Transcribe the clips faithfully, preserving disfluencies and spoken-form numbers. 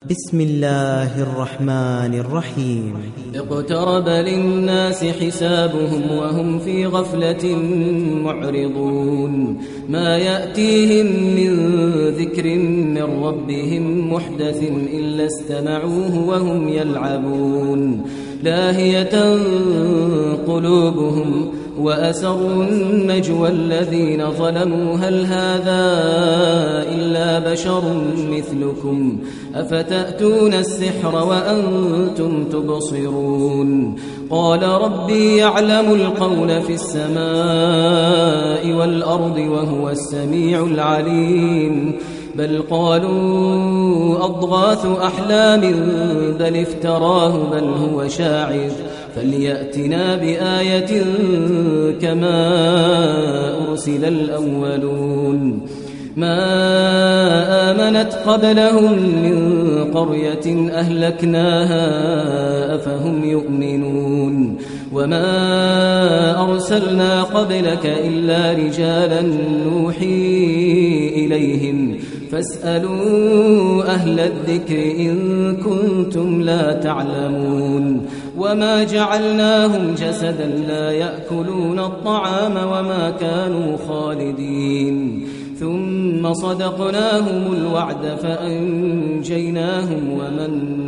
بسم الله الرحمن الرحيم. اقترب للناس حسابهم وهم في غفلة معرضون. ما يأتيهم من ذكر من ربهم محدث إلا استمعوه وهم يلعبون. لاهية قلوبهم وأسروا النجوى الذين ظلموا هل هذا إلا بشر مثلكم أفتأتون السحر وأنتم تبصرون. قال ربي يعلم القول في السماء والأرض وهو السميع العليم. بل قالوا أضغاث أحلام بل افتراه بل هو شاعر فليأتنا بآية كما أرسل الأولون. ما آمنت قبلهم من قرية أهلكناها أفهم يؤمنون. وما أرسلنا قبلك إلا رجالا نوحي إليهم فاسألوا أهل الذكر إن كنتم لا تعلمون. وما جعلناهم جسدا لا يأكلون الطعام وما كانوا خالدين. ثم صدقناهم الوعد فأنجيناهم ومن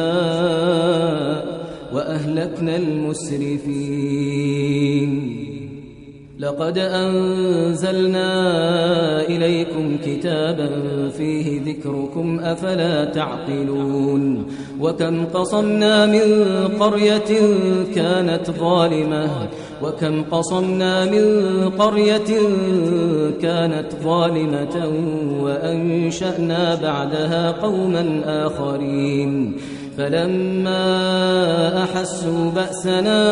نشاء وأهلكنا المسرفين. لقد أنزلنا إليكم كتابا فيه ذكركم أفلا تعقلون. وكم قصمنا من قرية كانت ظالمة وكم قصمنا من قرية كانت ظالمة وأنشأنا بعدها قوما آخرين. فلما أحسوا بأسنا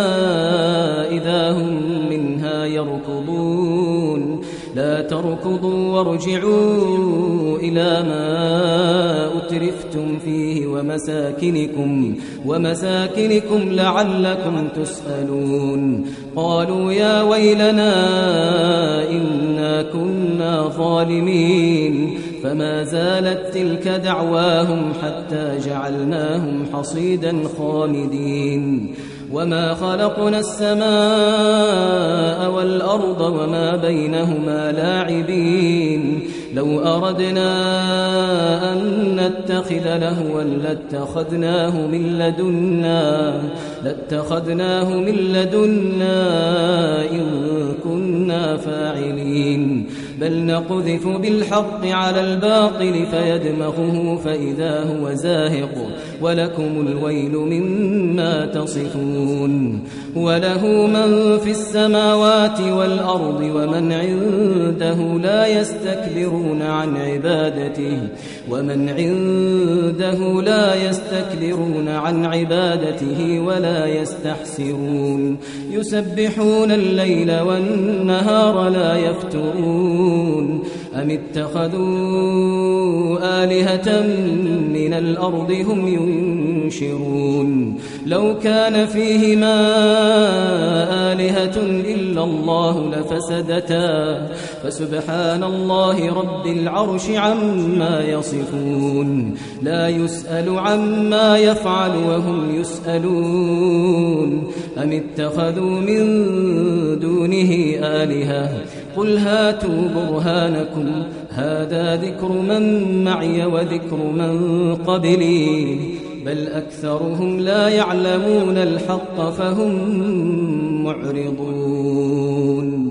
إذا هم منها يركضون. لا تركضوا وارجعوا إلى ما أترفتم فيه ومساكنكم, ومساكنكم لعلكم تسألون. قالوا يا ويلنا إنا كنا ظالمين. فما زالت تلك دعواهم حتى جعلناهم حصيدا خامدين. وما خلقنا السماء والأرض وما بينهما لاعبين. لو أردنا أن نتخذ لهوا لاتخذناه من لدنا لاتخذناه من لدنا إن كنا فاعلين. بل نقذف بالحق على الباطل فيدمغه فإذا هو زاهق ولكم الويل مما تصفون. وله من في السماوات والأرض ومن عنده لا يستكبرون عن عبادته ومن عنده لا يستكبرون عن عبادته ولا يستحسرون. يسبحون الليل والنهار لا يفترون. أم اتخذوا آلهة من الأرض هم ينشرون. لو كان فيهما آلهة إلا الله لفسدتا فسبحان الله رب العرش عما يصفون. لا يسأل عما يفعل وهم يسألون. أم اتخذوا من دونه آلهة قل هاتوا برهانكم هذا ذكر من معي وذكر من قبلي بل أكثرهم لا يعلمون الحق فهم معرضون.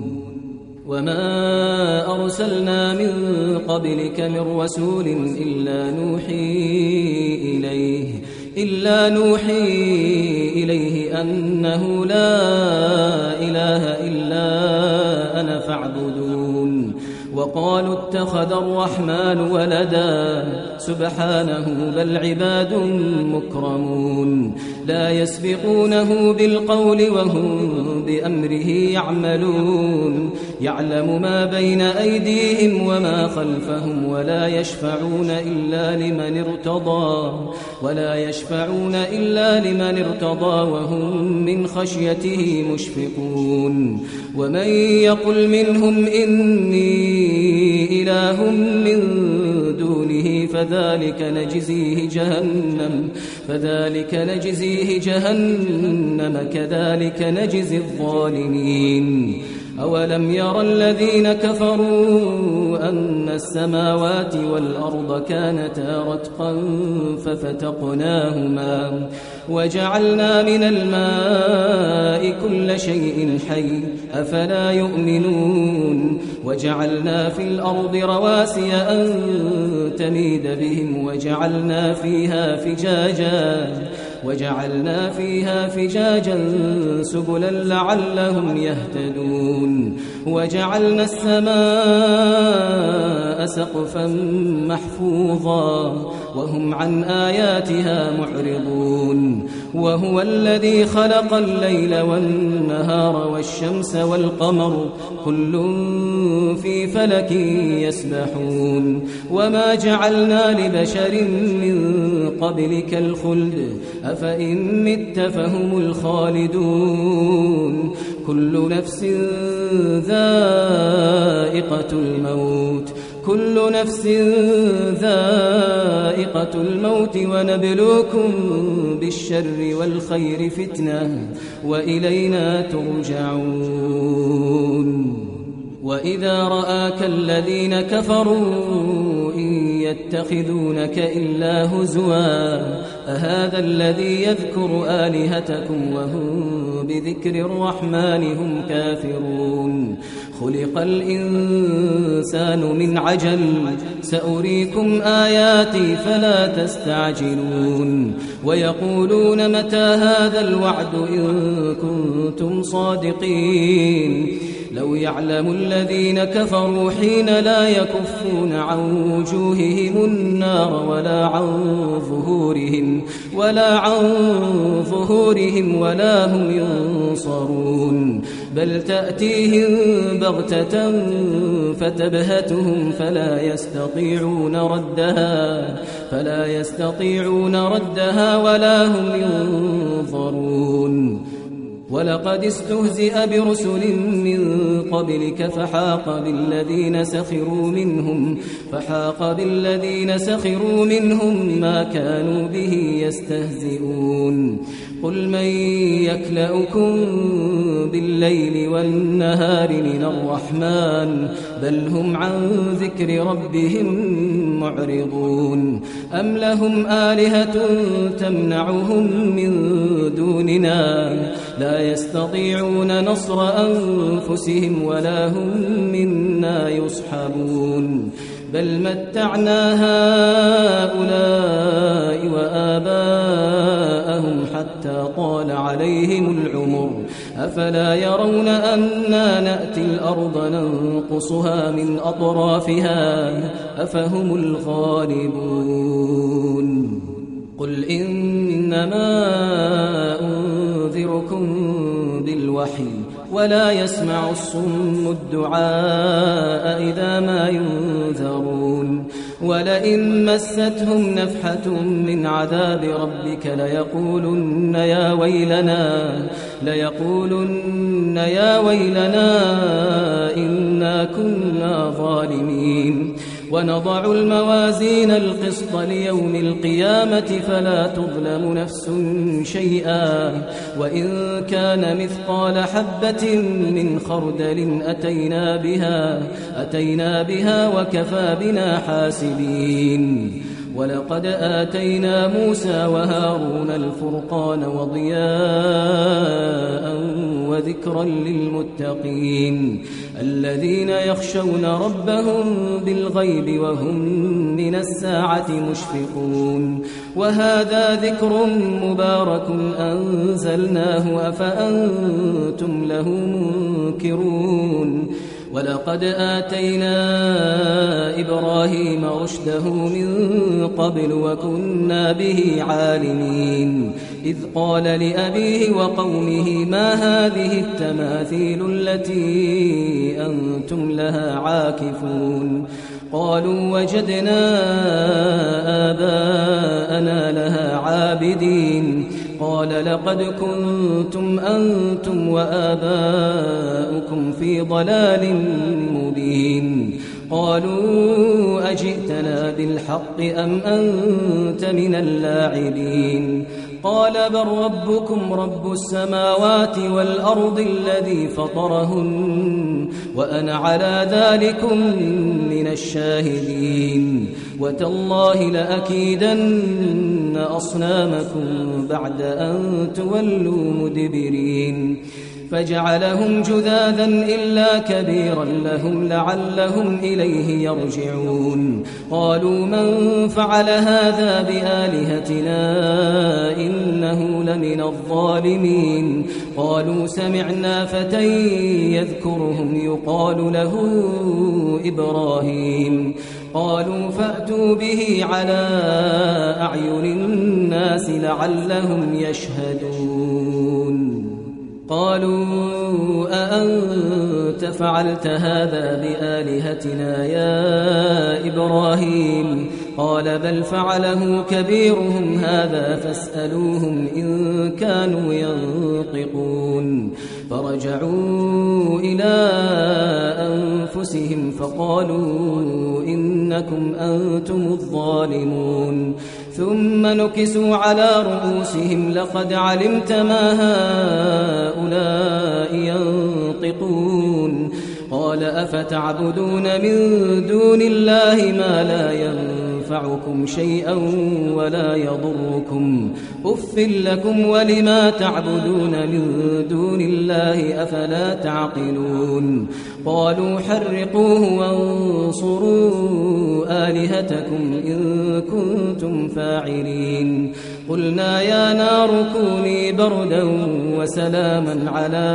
وما أرسلنا من قبلك من رسول إلا نوحي إليه إلا نوحي إليه أنه لا إله إلا أنا فاعبدون. وقالوا اتخذ الرحمن ولدا سبحانه بل عباد مكرمون. لا يسبقونه بالقول وهم بأمره يعملون. يعلم ما بين أيديهم وما خلفهم ولا يشفعون إلا لمن ارتضى ولا يشفعون إلا لمن ارتضى وهم من خشيته مشفقون. ومن يقل منهم إني إله من دونه فذلك نجزيه جهنم فذلك نجزيه جهنم كذلك نجزي الظالمين. أولم ير الذين كفروا أن السماوات والأرض كانتا رتقا ففتقناهما وجعلنا من الماء كل شيء حي أفلا يؤمنون وجعلنا في الأرض رواسي أن تميد بهم وجعلنا فيها فجاجا وجعلنا فيها فجاجا سبلا لعلهم يهتدون وجعلنا السماء سقفا محفوظا وهم عن آياتها معرضون وهو الذي خلق الليل والنهار والشمس والقمر كل في فلك يسبحون وما جعلنا لبشر من قبلك الخلد أفإن مت فهم الخالدون كل نفس ذائقة الموت كل نفس ذائقة الموت ونبلوكم بالشر والخير فتنة وإلينا ترجعون. وإذا رآك الذين كفروا إن يتخذونك إلا هزوا أهذا الذي يذكر آلهتكم وهم بذكر الرحمن هم كافرون. خلق الإنسان من عجل سأريكم آياتي فلا تستعجلون ويقولون متى هذا الوعد إن كنتم صادقين لو يعلم الذين كفروا حين لا يكفون عن وجوههم النار ولا عن ظهورهم ولا عن ظهورهم ولا هم ينصرون بل تأتيهم بغتة فتبهتهم فلا يستطيعون ردها فلا يستطيعون ردها ولا هم ينظرون. ولقد استهزئ برسل من قبلك فحاق بالذين سخروا منهم فحاق بالذين سخروا منهم ما كانوا به يستهزئون. قل من يكلؤكم بالليل والنهار من الرحمن بل هم عن ذكر ربهم معرضون أم لهم آلهة تمنعهم من دوننا لا يستطيعون نصر أنفسهم ولا هم منا يصحبون بل متعنا هؤلاء وآباءهم حتى طال عليهم العمر أفلا يرون أنا نأتي الأرض ننقصها من أطرافها أفهم الغالبون. قل إنما أنذركم بالوحي ولا يسمع الصم الدعاء إذا ما ينذرون ولئن مستهم نفحة من عذاب ربك ليقولن يا ويلنا ليقولن يا ويلنا إنا كنا ظالمين ونضع الموازين القسط ليوم القيامة فلا تظلم نفس شيئا وإن كان مثقال حبة من خردل أتينا بها أتينا بها وكفى بنا حاسبين. ولقد آتينا موسى وهارون الفرقان وضياء وذكرا للمتقين الذين يخشون ربهم بالغيب وهم من الساعة مشفقون وهذا ذكر مبارك أنزلناه أفأنتم له منكرون. ولقد آتينا إبراهيم رشده من قبل وكنا به عالمين إذ قال لأبيه وقومه ما هذه التماثيل التي أنتم لها عاكفون قالوا وجدنا آباءنا لها عابدين قال لقد كنتم أنتم وآباؤكم في ضلال مبين قالوا أجئتنا بالحق أم أنت من اللاعبين قال بل ربكم رب السماوات والأرض الذي فطرهن وأنا على ذلكم من الشاهدين وتالله لأكيدن أصنامكم بعد أن تولوا مدبرين فجعلهم جذاذا إلا كبيرا لهم لعلهم إليه يرجعون قالوا من فعل هذا بآلهتنا إنه لمن الظالمين قالوا سمعنا فتى يذكرهم يقال له إبراهيم قالوا فأتوا به على أعين الناس لعلهم يشهدون قالوا أأنت فعلت هذا بآلهتنا يا إبراهيم قال بل فعله كبيرهم هذا فاسألوهم إن كانوا ينطقون فرجعوا إلى أنفسهم فقالوا إنكم أنتم الظالمون ثم نكسوا على رؤوسهم لقد علمت ما هؤلاء ينطقون قال أفتعبدون من دون الله ما لا ينفعكم شيئا ولا يضركم أف لكم ولما تعبدون من دون الله أفلا تعقلون قالوا حرقوه وانصروا آلهتكم إن كنتم فاعلين قلنا يا نار كوني بردا وسلاما على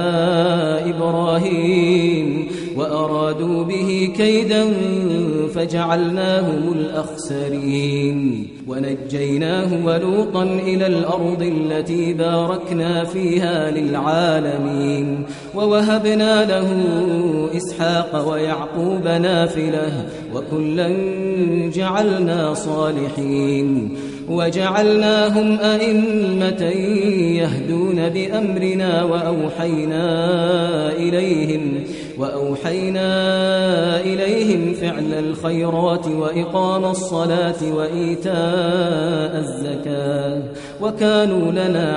إبراهيم وأرادوا به كيدا فجعلناهم الأخسرين ونجيناه ولوطا إلى الأرض التي باركنا فيها للعالمين ووهبنا له إسحاق ويعقوب نافلة وكلا جعلنا صالحين وجعلناهم أئمة يهدون بأمرنا وأوحينا إليهم وأوحينا إليهم فعل الخيرات وإقام الصلاة وإيتاء الزكاة وكانوا لنا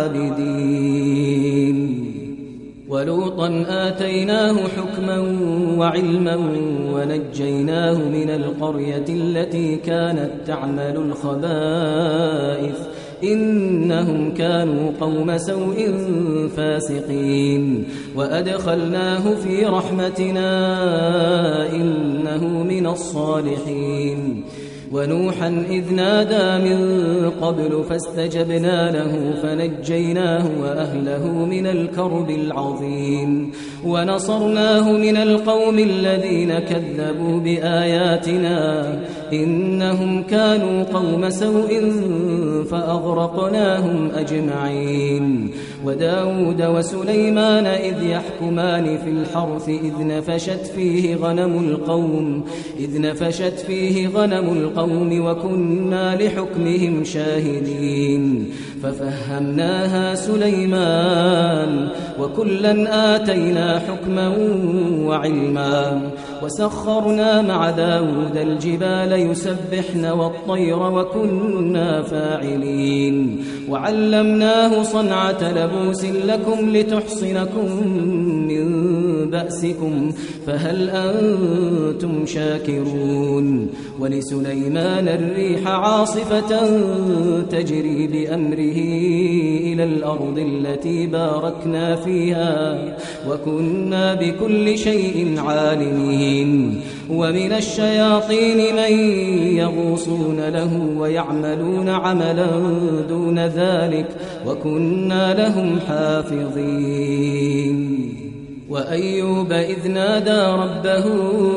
عابدين ولوطا آتيناه حكما وعلما ونجيناه من القرية التي كانت تعمل الخبائث إنهم كانوا قوم سوء فاسقين وأدخلناه في رحمتنا إنه من الصالحين ونوحا إذ نادى من قبل فاستجبنا له فنجيناه وأهله من الكرب العظيم ونصرناه من القوم الذين كذبوا بآياتنا إنهم كانوا قوم سوء فأغرقناهم أجمعين وداود وسليمان إذ يحكمان في الحرث إذ نفشت فيه غنم القوم إذ نفشت فيه غنم القوم وكنا لحكمهم شاهدين ففهمناها سليمان وكلا آتينا حكما وعلما وسخرنا مع داود الجبال يسبحن والطير وكنا فاعلين وعلمناه صنعة لبوس لكم لتحصنكم من بأسكم فهل أنتم شاكرون ولسليمان الريح عاصفة تجري بأمره إلى الأرض التي باركنا فيها وكنا بكل شيء عالمين ومن الشياطين من يغوصون له ويعملون عملا دون ذلك وكنا لهم حافظين وأيوب إذ نادى ربه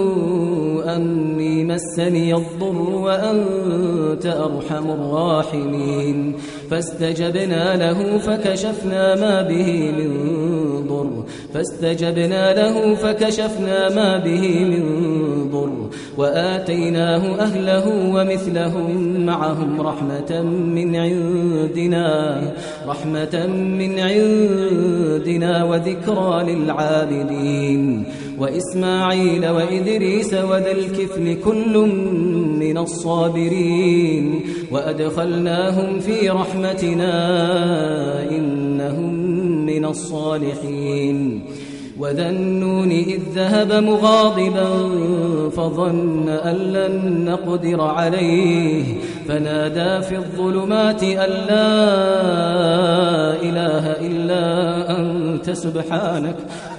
أني مسني الضر وأنت أرحم الراحمين فاستجبنا له فكشفنا ما به من ضر فاستجبنا له فكشفنا ما به من ضر وآتيناه أهله ومثلهم معهم رحمة من عندنا رحمة من عندنا وذكرى للعابدين وإسماعيل وإدريس وذا الكفل كل من الصابرين وأدخلناهم في رحمتنا إنهم من الصالحين وذا النون إذ ذهب مغاضبا فظن أن لن نقدر عليه فنادى في الظلمات أن لا إله إلا أنت سبحانك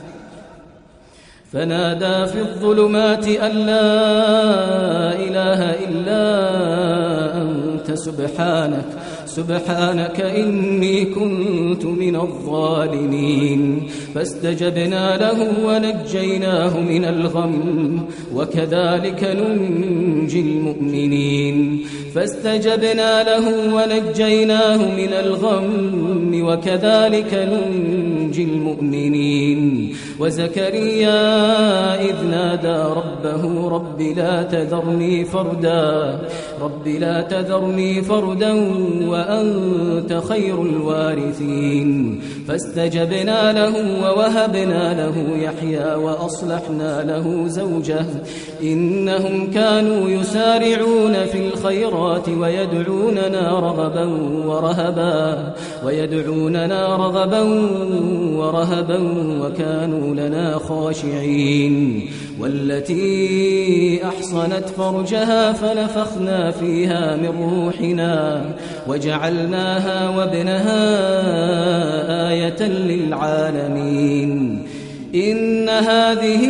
فنادى في الظلمات أن لا إله إلا أنت سبحانك سبحانك إني كنت من الظالمين فاستجبنا له ونجيناه من الغم وكذلك ننجي المؤمنين فاستجبنا له ونجيناه من الغم وكذلك ننجي المؤمنين وزكريا إذ نادى ربه رب لا تذرني فردا رب لا تذرني فردا وأنت خير الوارثين فاستجبنا له ووهبنا له يحيى وأصلحنا له زوجه إنهم كانوا يسارعون في الخيرات ويدعوننا رغبا ورهبا ويدعوننا رغبا ورهبا وكانوا لنا خاشعين والتي أحصنت فرجها فنفخنا فيها من روحنا وجعلناها وابنها آية للعالمين إن هذه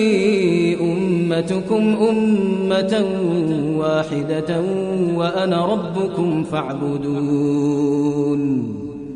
أمتكم أمة واحدة وأنا ربكم فاعبدون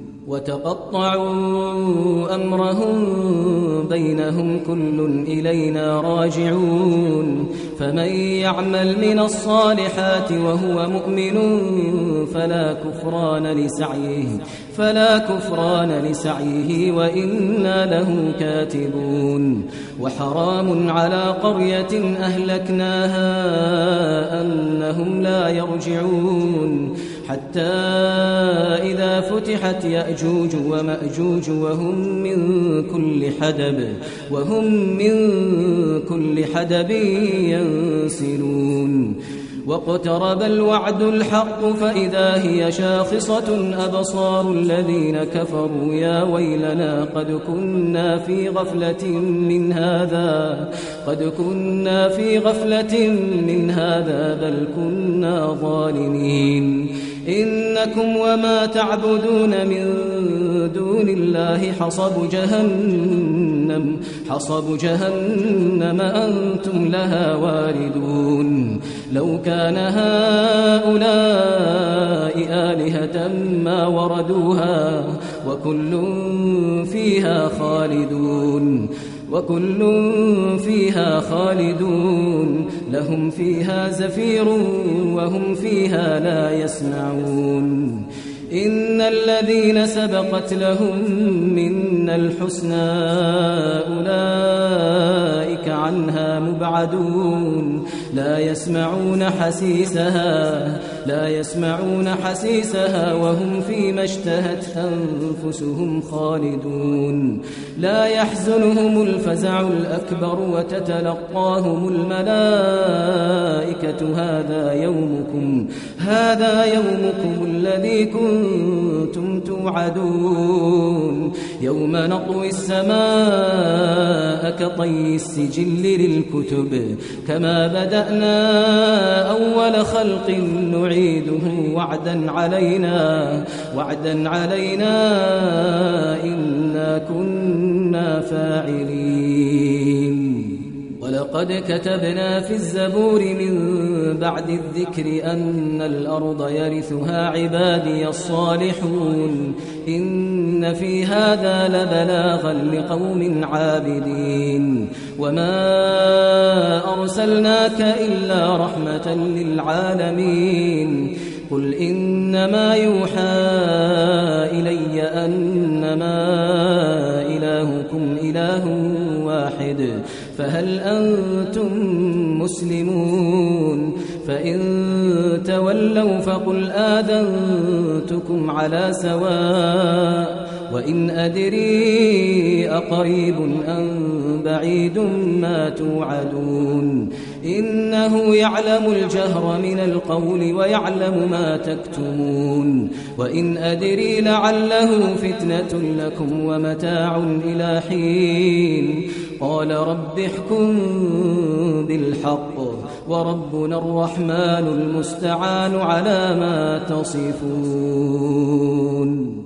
وتقطعوا أمرهم بينهم كل إلينا راجعون فمن يعمل من الصالحات وهو مؤمن فلا كفران لسعيه فلا كفران لسعيه وإنا له كاتبون وحرام على قرية أهلكناها أنهم لا يرجعون حتى إذا فتحت يأجوج ومأجوج وهم من كل حدب وهم من كل حدب ينسلون واقترب الوعد الحق فإذا هي شاخصة أبصار الذين كفروا يا ويلنا قد كنا في غفلة من هذا قد كنا في غفلة من هذا بل كنا ظالمين إنكم وما تعبدون من دون الله حصب جهنم حصب جهنم أنتم لها واردون لو كان هؤلاء آلهة ما وردوها وكل فيها خالدون وكل فيها خالدون لهم فيها زفير وهم فيها لا يسمعون إن الذين سبقت لهم منا الحسنى أولئك عنها مبعدون لا يسمعون حسيسها لا يسمعون حسيسها وهم فيما اشتهت أنفسهم خالدون لا يحزنهم الفزع الأكبر وتتلقاهم الملائكة هذا يومكم هذا يومكم الذي كنتم توعدون يوم نطوي السماء كطي السجل للكتب كما بدأنا أول خلق نعيده وعدا علينا وعدا علينا إنا كنا فاعلين ولقد كتبنا في الزبور من بعد الذكر أن الأرض يرثها عبادي الصالحون إن في هذا لبلاغا لقوم عابدين وما أرسلناك إلا رحمة للعالمين قل إنما يوحى إلي أنما إلهكم إله واحد فهل أنتم مسلمون فإن تولوا فقل آذنتكم على سواء وإن أدري أقريب أم بعيد ما توعدون إنه يعلم الجهر من القول ويعلم ما تكتمون وإن أدري لعله فتنة لكم ومتاع إلى حين قال رب احكم بالحق وربنا الرحمن المستعان على ما تصفون.